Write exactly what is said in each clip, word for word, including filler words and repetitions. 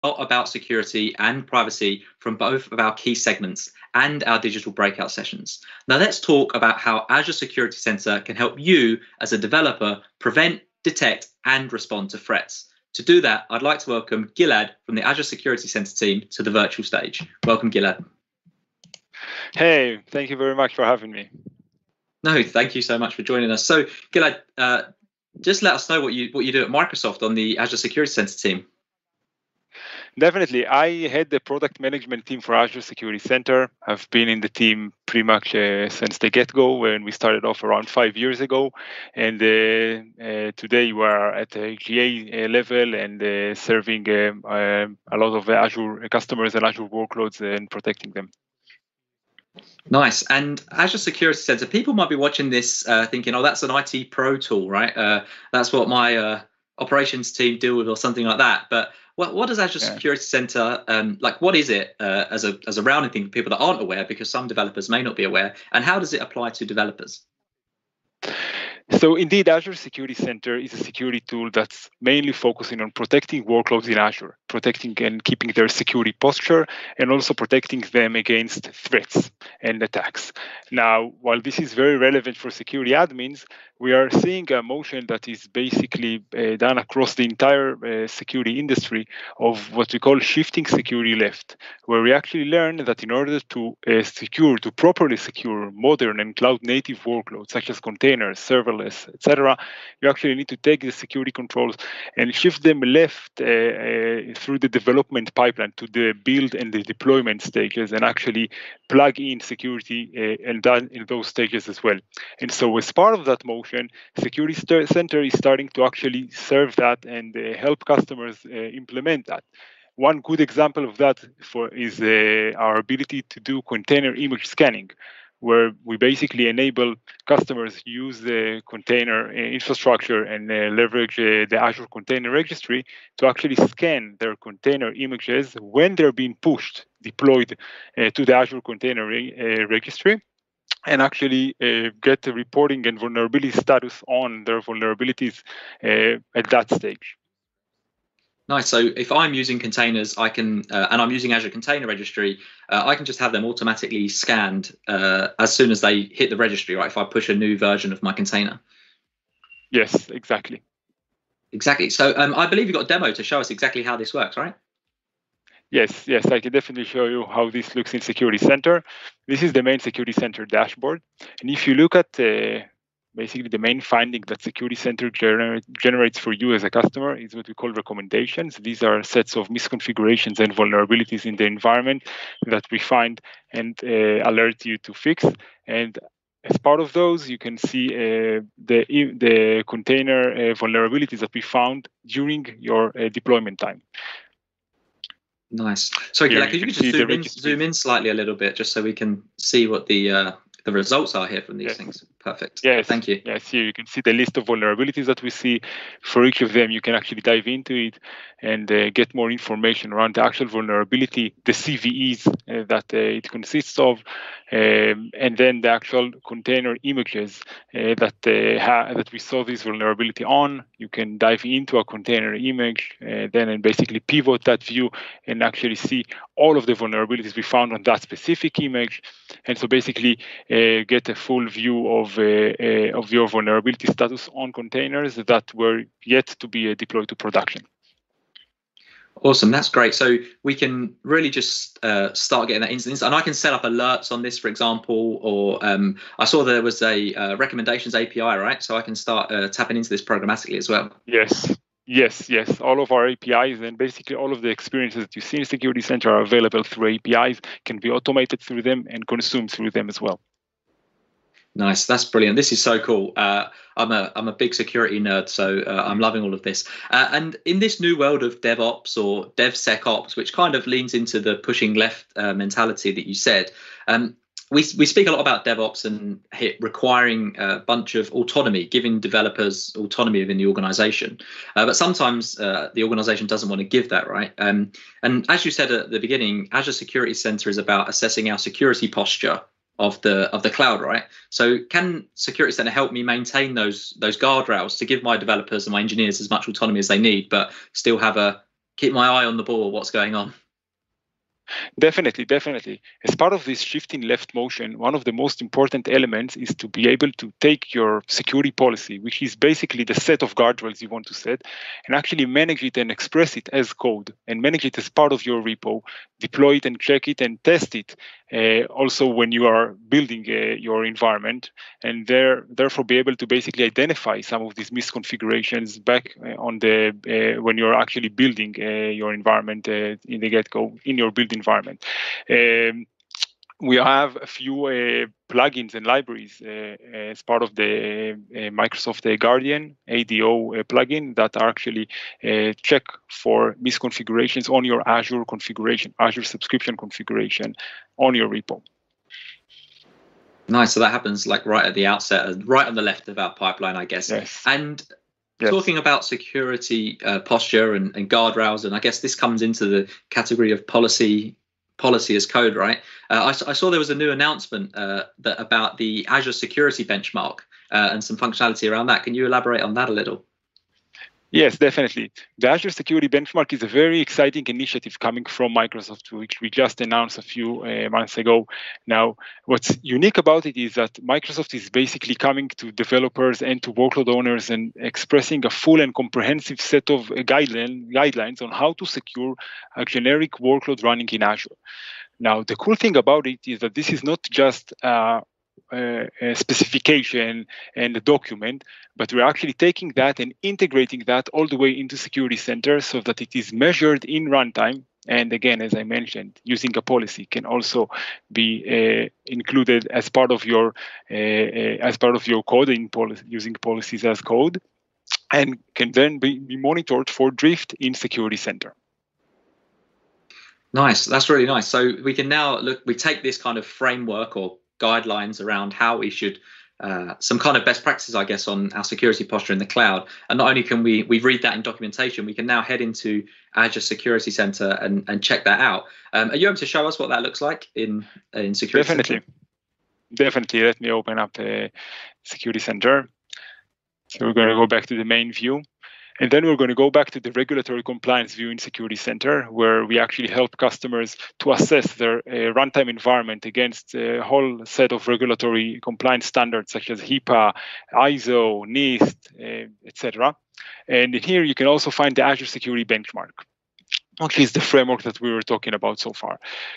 about security and privacy from both of our key segments and our digital breakout sessions. Now let's talk about how Azure Security Center can help you as a developer prevent, detect, and respond to threats. To do that, I'd like to welcome Gilad from the Azure Security Center team to the virtual stage. Welcome, Gilad. Hey, thank you very much for having me. No, thank you so much for joining us. So, Gilad, uh, just let us know what you what you do at Microsoft on the Azure Security Center team. Definitely. I head the product management team for Azure Security Center. I've been in the team pretty much uh, since the get-go when we started off around five years ago. And uh, uh, today we are at the G A level and uh, serving um, uh, a lot of Azure customers and Azure workloads and protecting them. Nice. And Azure Security Center, people might be watching this uh, thinking, oh, that's an I T pro tool, right? Uh, that's what my uh, operations team deal with or something like that. But what, what does Azure yeah. Security Center, um, like what is it uh, as a as a rounding thing for people that aren't aware, because some developers may not be aware, and how does it apply to developers? So indeed, Azure Security Center is a security tool that's mainly focusing on protecting workloads in Azure, protecting and keeping their security posture, and also protecting them against threats and attacks. Now, while this is very relevant for security admins, we are seeing a motion that is basically uh, done across the entire uh, security industry of what we call shifting security left, where we actually learn that in order to uh, secure, to properly secure modern and cloud-native workloads, such as containers, serverless, et cetera, you actually need to take the security controls and shift them left uh, uh, through the development pipeline to the build and the deployment stages, and actually plug in security uh, and done in those stages as well. And so as part of that motion, Security Center is starting to actually serve that and uh, help customers uh, implement that. One good example of that for is uh, our ability to do container image scanning, where we basically enable customers use the container infrastructure and uh, leverage uh, the Azure Container Registry to actually scan their container images when they're being pushed, deployed uh, to the Azure Container Re- uh, Registry, and actually uh, get the reporting and vulnerability status on their vulnerabilities uh, at that stage. Nice. So if I'm using containers, I can, uh, and I'm using Azure Container Registry, uh, I can just have them automatically scanned uh, as soon as they hit the registry, right? If I push a new version of my container. Yes, exactly. Exactly. So um, I believe you've got a demo to show us exactly how this works, right? Yes, yes, I can definitely show you how this looks in Security Center. This is the main Security Center dashboard. And if you look at uh, basically the main finding that Security Center gener- generates for you as a customer is what we call recommendations. These are sets of misconfigurations and vulnerabilities in the environment that we find and uh, alert you to fix. And as part of those, you can see uh, the, the container uh, vulnerabilities that we found during your uh, deployment time. Nice. Sorry, Gilad, could you, you just zoom in, zoom in slightly a little bit, just so we can see what the uh, the results are here from these yes. things? Perfect. Yes. Thank you. Yes, here you can see the list of vulnerabilities that we see. For each of them, you can actually dive into it and uh, get more information around the actual vulnerability, the C V Es uh, that uh, it consists of, um, and then the actual container images uh, that uh, ha- that we saw this vulnerability on. You can dive into a container image, uh, then and basically pivot that view and actually see all of the vulnerabilities we found on that specific image. And so basically uh, get a full view of uh, uh, of your vulnerability status on containers that were yet to be uh, deployed to production. Awesome, that's great. So we can really just uh, start getting that instance, and I can set up alerts on this, for example, or um, I saw there was a uh, recommendations A P I, right? So I can start uh, tapping into this programmatically as well. Yes. Yes, yes. All of our A P Is and basically all of the experiences that you see in Security Center are available through A P Is, can be automated through them and consumed through them as well. Nice, that's brilliant. This is so cool. Uh, I'm a I'm a big security nerd, so uh, I'm loving all of this. Uh, and in this new world of DevOps or DevSecOps, which kind of leans into the pushing left uh, mentality that you said, um, we we speak a lot about DevOps and hit requiring a bunch of autonomy, giving developers autonomy within the organization. Uh, but sometimes uh, the organization doesn't want to give that, right? Um, and as you said at the beginning, Azure Security Center is about assessing our security posture of the of the cloud, right? So can Security Center help me maintain those those guardrails to give my developers and my engineers as much autonomy as they need, but still have a keep my eye on the ball, what's going on. Definitely, definitely. As part of this shift in left motion, one of the most important elements is to be able to take your security policy, which is basically the set of guardrails you want to set, and actually manage it and express it as code, and manage it as part of your repo, deploy it and check it and test it uh, also when you are building uh, your environment, and there, therefore be able to basically identify some of these misconfigurations back uh, on the uh, when you're actually building uh, your environment uh, in the get-go, in your build environment. Um, we have a few uh, plugins and libraries uh, as part of the uh, Microsoft Guardian A D O uh, plugin that are actually uh, check for misconfigurations on your Azure configuration, Azure subscription configuration on your repo. Nice. So that happens like right at the outset, right on the left of our pipeline, I guess. Yes. And Yes. talking about security uh, posture and, and guardrails, and I guess this comes into the category of policy policy as code, right? Uh, I, I saw there was a new announcement uh, that about the Azure Security Benchmark uh, and some functionality around that. Can you elaborate on that a little? Yes, definitely. The Azure Security Benchmark is a very exciting initiative coming from Microsoft, which we just announced a few uh, months ago. Now, what's unique about it is that Microsoft is basically coming to developers and to workload owners and expressing a full and comprehensive set of guideline, guidelines on how to secure a generic workload running in Azure. Now, the cool thing about it is that this is not just uh, Uh, a specification and a document, but we're actually taking that and integrating that all the way into Security Center so that it is measured in runtime. And again, as I mentioned, using a policy can also be uh, included as part of your uh, uh, as part of your coding policy, using policies as code, and can then be, be monitored for drift in Security Center. Nice, that's really nice. So we can now look. We take this kind of framework or guidelines around how we should, uh, some kind of best practices, I guess, on our security posture in the cloud. And not only can we we read that in documentation, we can now head into Azure Security Center and, and check that out. Um, are you able to show us what that looks like in in Security Definitely. Center? Definitely. Let me open up the Security Center. So we're going to go back to the main view. And then we're going to go back to the regulatory compliance view in Security Center, where we actually help customers to assess their uh, runtime environment against a whole set of regulatory compliance standards such as HIPAA, I S O, NIST, uh, et cetera. And in here, you can also find the Azure Security Benchmark, which is the framework that we were talking about so far.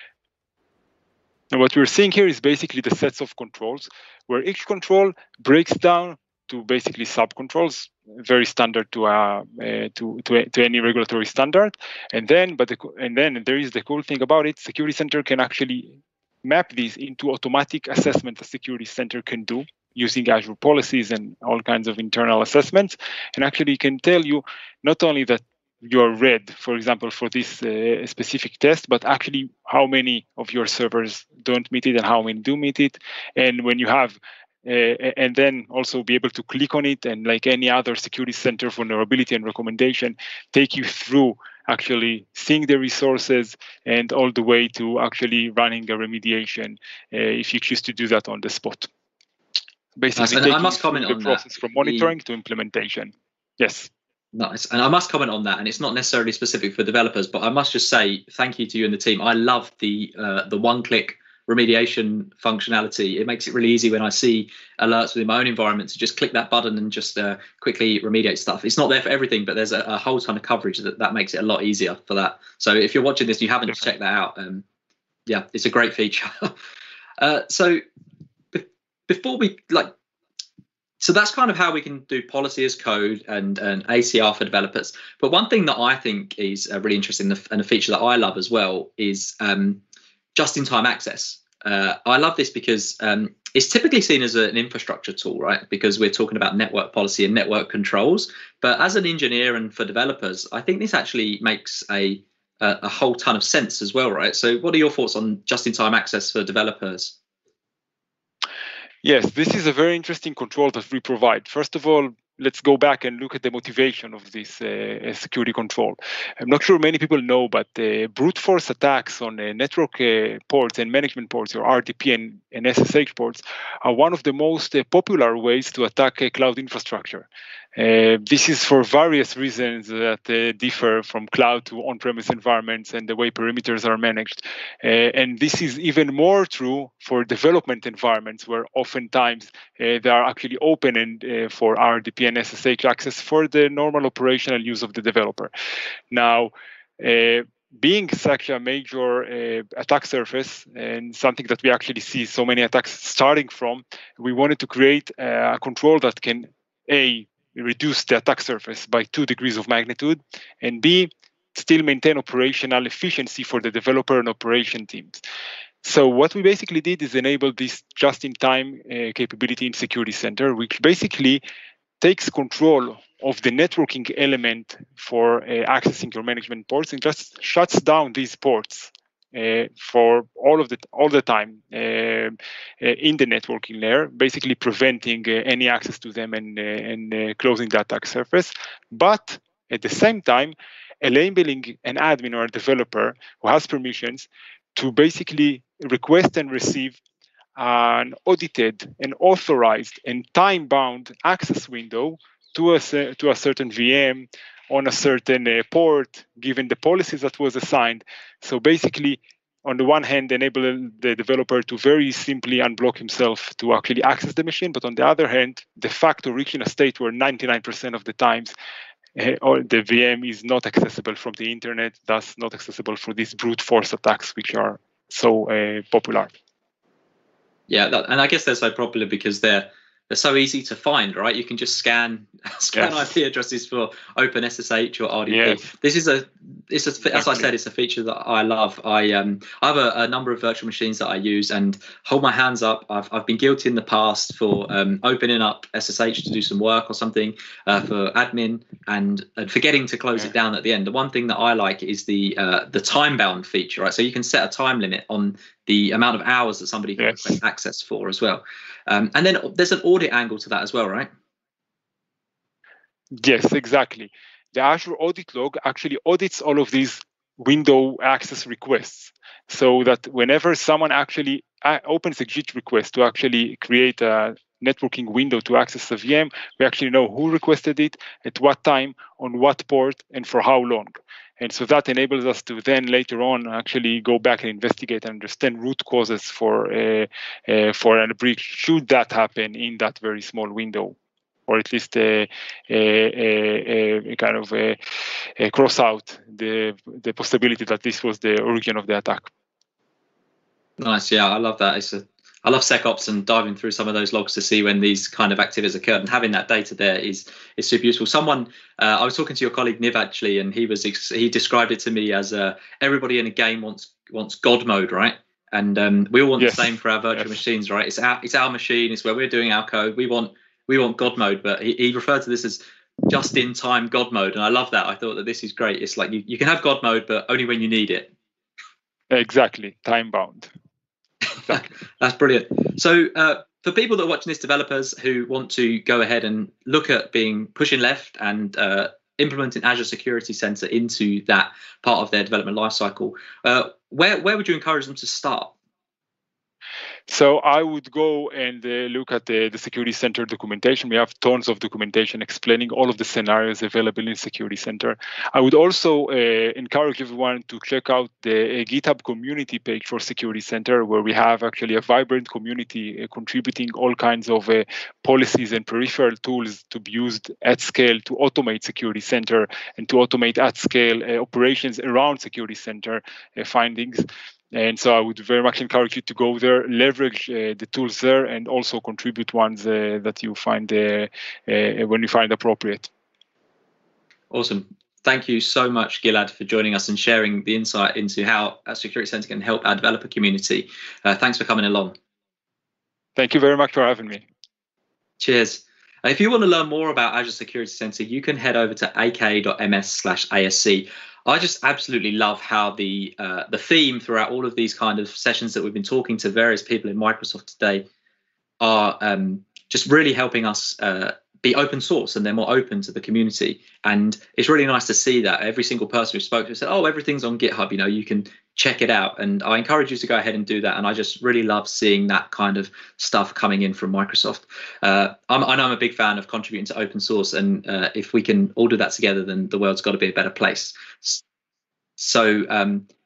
And what we're seeing here is basically the sets of controls, where each control breaks down to basically sub-controls, very standard to uh, uh to, to to any regulatory standard. And then, but the, and then there is the cool thing about it: Security Center can actually map these into automatic assessment the Security Center can do using Azure policies and all kinds of internal assessments, and actually can tell you not only that you're red, for example, for this uh, specific test, but actually how many of your servers don't meet it and how many do meet it, and when you have. Uh, and then also be able to click on it and, like any other Security Center vulnerability and recommendation, take you through actually seeing the resources and all the way to actually running a remediation uh, if you choose to do that on the spot. Basically, nice. And I must comment the on process that. from monitoring the... to implementation. Yes. Nice. And I must comment on that. And it's not necessarily specific for developers, but I must just say thank you to you and the team. I love the uh, the one-click remediation functionality. It makes it really easy when I see alerts within my own environment to just click that button and just uh, quickly remediate stuff. It's not there for everything, but there's a, a whole ton of coverage that, that makes it a lot easier for that. So if you're watching this and you haven't checked that out, um, yeah, it's a great feature. uh, so be- before we like, so that's kind of how we can do policy as code and, and A C R for developers. But one thing that I think is uh, really interesting and a feature that I love as well is um, just-in-time access. Uh, I love this because um, it's typically seen as a, an infrastructure tool, right? Because we're talking about network policy and network controls. But as an engineer and for developers, I think this actually makes a, a, a whole ton of sense as well, right? So what are your thoughts on just-in-time access for developers? Yes, this is a very interesting control that we provide. First of all, let's go back and look at the motivation of this uh, security control. I'm not sure many people know, but uh, brute force attacks on uh, network uh, ports and management ports, or R D P and, and S S H ports, are one of the most uh, popular ways to attack uh, cloud infrastructure. Uh, this is for various reasons that uh, differ from cloud to on-premise environments and the way perimeters are managed. Uh, and this is even more true for development environments, where oftentimes uh, they are actually open and uh, for R D P and S S H access for the normal operational use of the developer. Now, uh, being such a major uh, attack surface and something that we actually see so many attacks starting from, we wanted to create uh, a control that can, A, reduce the attack surface by two degrees of magnitude, and B, still maintain operational efficiency for the developer and operation teams. So what we basically did is enable this just-in-time uh, capability in Security Center, which basically takes control of the networking element for uh, accessing your management ports and just shuts down these ports uh, for all of the all the time uh, uh, in the networking layer, basically preventing uh, any access to them and uh, and uh, closing the attack surface. But at the same time, enabling an admin or a developer who has permissions to basically request and receive an audited and authorized and time-bound access window to a, to a certain V M on a certain uh, port, given the policies that was assigned. So basically, on the one hand, enable the developer to very simply unblock himself to actually access the machine, but on the other hand, de facto reaching a state where ninety-nine percent of the times uh, or the V M is not accessible from the internet, thus not accessible for these brute force attacks, which are so uh, popular. Yeah, that, and I guess they're so popular because they're they're so easy to find, right? You can just scan scan Yes. I P addresses for Open S S H or R D P. Yes. This is a it's a, as Exactly. I said, it's a feature that I love. I um I have a, a number of virtual machines that I use, and hold my hands up. I've I've been guilty in the past for um, opening up S S H to do some work or something uh, for admin and, and forgetting to close Yeah. it down at the end. The one thing that I like is the uh, the time bound feature, right? So you can set a time limit on the amount of hours that somebody can Yes. request access for as well. Um, and then there's an audit angle to that as well, right? Yes, exactly. The Azure Audit Log actually audits all of these window access requests, so that whenever someone actually uh, opens a Git request to actually create a networking window to access a V M, we actually know who requested it, at what time, on what port, and for how long. And so that enables us to then later on actually go back and investigate and understand root causes for uh, uh, for a breach, should that happen in that very small window, or at least uh, uh, uh, uh, kind of uh, uh, cross out the the possibility that this was the origin of the attack. Nice, yeah, I love that. It's a, I love SecOps and diving through some of those logs to see when these kind of activities occurred, and having that data there is is super useful. Someone, uh, I was talking to your colleague Niv actually, and he was he described it to me as uh, everybody in a game wants wants God mode, right? And um, we all want Yes. the same for our virtual Yes. machines, right? It's our it's our machine. It's where we're doing our code. We want we want God mode, but he, he referred to this as just in time God mode, and I love that. I thought that this is great. It's like you, you can have God mode, but only when you need it. Exactly, time bound. Exactly. That's brilliant. So uh, for people that are watching this, developers who want to go ahead and look at being pushing left and uh, implementing Azure Security Center into that part of their development lifecycle, uh, where where would you encourage them to start? So I would go and uh, look at the, the Security Center documentation. We have tons of documentation explaining all of the scenarios available in Security Center. I would also uh, encourage everyone to check out the uh, GitHub community page for Security Center, where we have actually a vibrant community uh, contributing all kinds of uh, policies and peripheral tools to be used at scale to automate Security Center and to automate at scale uh, operations around Security Center uh, findings. And so I would very much encourage you to go there, leverage uh, the tools there, and also contribute ones uh, that you find uh, uh, when you find appropriate. Awesome. Thank you so much, Gilad, for joining us and sharing the insight into how a Security Center can help our developer community. Uh, thanks for coming along. Thank you very much for having me. Cheers. If you want to learn more about Azure Security Center, you can head over to aka.ms slash ASC. I just absolutely love how the uh, the theme throughout all of these kind of sessions that we've been talking to various people in Microsoft today are um, just really helping us uh, be open source and they're more open to the community. And it's really nice to see that every single person who spoke to said, oh, everything's on GitHub, you know, you can check it out. And I encourage you to go ahead and do that. And I just really love seeing that kind of stuff coming in from Microsoft. Uh, I'm, I know I'm a big fan of contributing to open source. And uh, if we can all do that together, then the world's got to be a better place. So um,